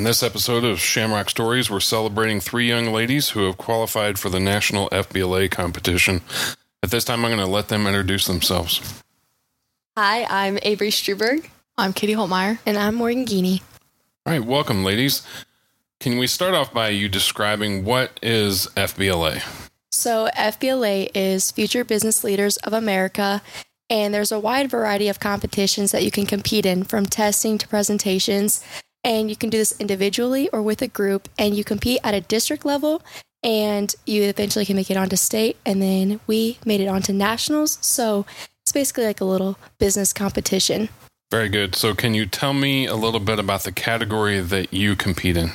On this episode of Shamrock Stories, we're celebrating three young ladies who have qualified for the National FBLA competition. At this time, I'm going to let them introduce themselves. Hi, I'm Avery Struberg. I'm Katie Holtmeyer. And I'm Morgan Geeney. All right, welcome, ladies. Can we start off by you describing what is FBLA? So FBLA is Future Business Leaders of America, and there's a wide variety of competitions that you can compete in, from testing to presentations. And you can do this individually or with a group, and you compete at a district level, and you eventually can make it onto state. And then we made it onto nationals. So it's basically like a little business competition. Very good. So can you tell me a little bit about the category that you compete in?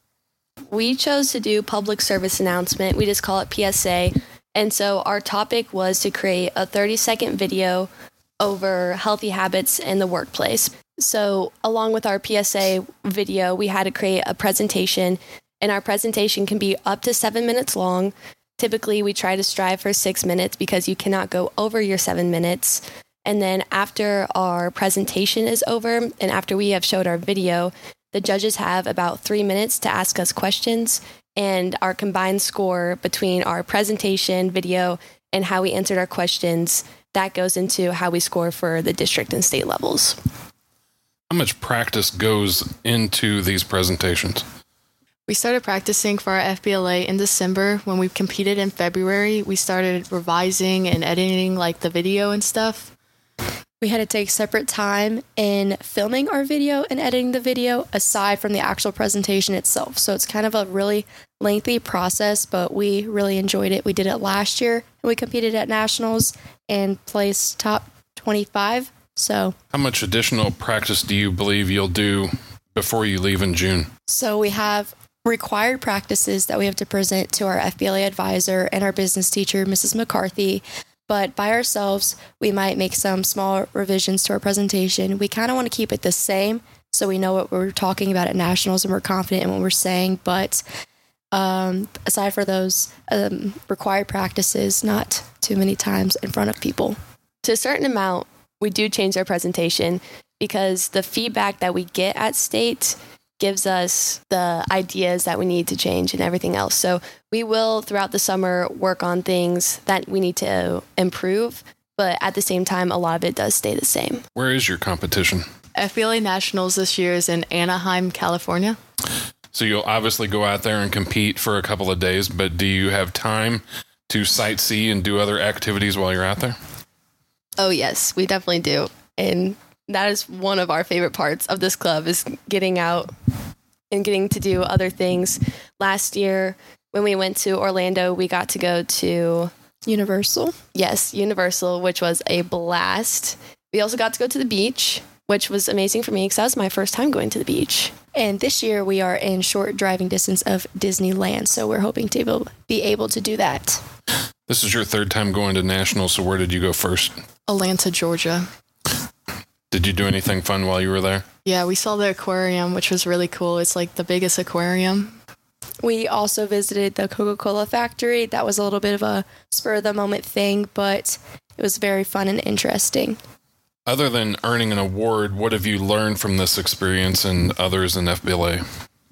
We chose to do public service announcement. We just call it PSA. And so our topic was to create a 30-second video over healthy habits in the workplace. So along with our PSA video, we had to create a presentation, and our presentation can be up to 7 minutes long. Typically, we try to strive for 6 minutes because you cannot go over your 7 minutes. And then after our presentation is over and after we have showed our video, the judges have about 3 minutes to ask us questions, and our combined score between our presentation, video, and how we answered our questions, that goes into how we score for the district and state levels. How much practice goes into these presentations? We started practicing for our FBLA in December. When we competed in February, we started revising and editing like the video and stuff. We had to take separate time in filming our video and editing the video aside from the actual presentation itself. So it's kind of a really lengthy process, but we really enjoyed it. We did it last year, and we competed at nationals and placed top 25. So how much additional practice do you believe you'll do before you leave in June? So we have required practices that we have to present to our FBLA advisor and our business teacher, Mrs. McCarthy. But by ourselves, we might make some small revisions to our presentation. We kind of want to keep it the same so we know what we're talking about at nationals and we're confident in what we're saying. But aside for those required practices, not too many times in front of people. To a certain amount, we do change our presentation because the feedback that we get at state gives us the ideas that we need to change and everything else. So we will, throughout the summer, work on things that we need to improve, but at the same time, a lot of it does stay the same. Where is your competition? FBLA Nationals this year is in Anaheim, California. So you'll obviously go out there and compete for a couple of days, but do you have time to sightsee and do other activities while you're out there? Oh, yes, we definitely do. And that is one of our favorite parts of this club, is getting out and getting to do other things. Last year, when we went to Orlando, we got to go to Universal. Yes, Universal, which was a blast. We also got to go to the beach, which was amazing for me because that was my first time going to the beach. And this year we are in short driving distance of Disneyland, so we're hoping to be able to do that. This is your third time going to nationals, so where did you go first? Atlanta, Georgia. Did you do anything fun while you were there? Yeah, we saw the aquarium, which was really cool. It's like the biggest aquarium. We also visited the Coca-Cola factory. That was a little bit of a spur-of-the-moment thing, but it was very fun and interesting. Other than earning an award, what have you learned from this experience and others in FBLA?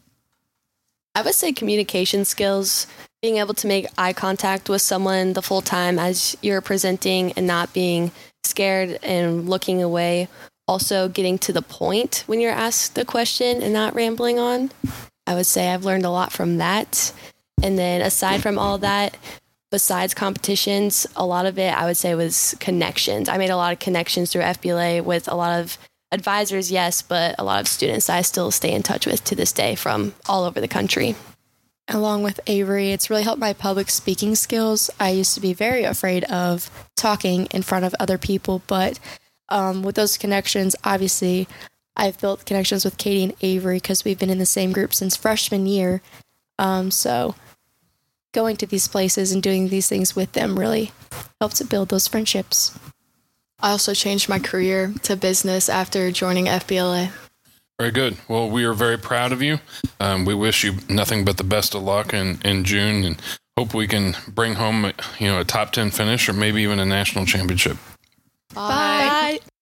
I would say communication skills, being able to make eye contact with someone the full time as you're presenting and not being scared and looking away. Also getting to the point when you're asked the question and not rambling on. I would say I've learned a lot from that. And then aside from all that, besides competitions, a lot of it I would say was connections. I made a lot of connections through FBLA with a lot of advisors, yes, but a lot of students I still stay in touch with to this day from all over the country. Along with Avery, it's really helped my public speaking skills. I used to be very afraid of talking in front of other people, but with those connections, obviously, I've built connections with Katie and Avery because we've been in the same group since freshman year. So going to these places and doing these things with them really helped to build those friendships. I also changed my career to business after joining FBLA. Very good. Well, we are very proud of you. We wish you nothing but the best of luck in June, and hope we can bring home a top 10 finish or maybe even a national championship. Bye. Bye.